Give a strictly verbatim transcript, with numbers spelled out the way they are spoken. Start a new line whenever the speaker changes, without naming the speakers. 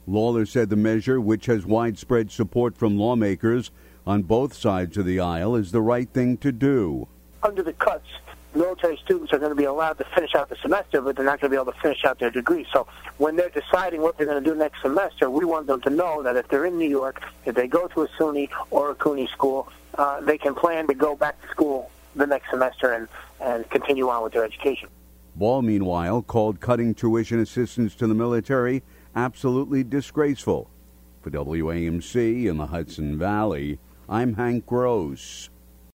Lawler said the measure, which has widespread support from lawmakers on both sides of the aisle, is the right thing to do.
Under the cuts, military students are going to be allowed to finish out the semester, but they're not going to be able to finish out their degree. So when they're deciding what they're going to do next semester, we want them to know that if they're in New York, if they go to a SUNY or a CUNY school, uh, they can plan to go back to school the next semester and, and continue on with their education.
Ball, meanwhile, called cutting tuition assistance to the military absolutely disgraceful. For W A M C in the Hudson Valley, I'm Hank Gross.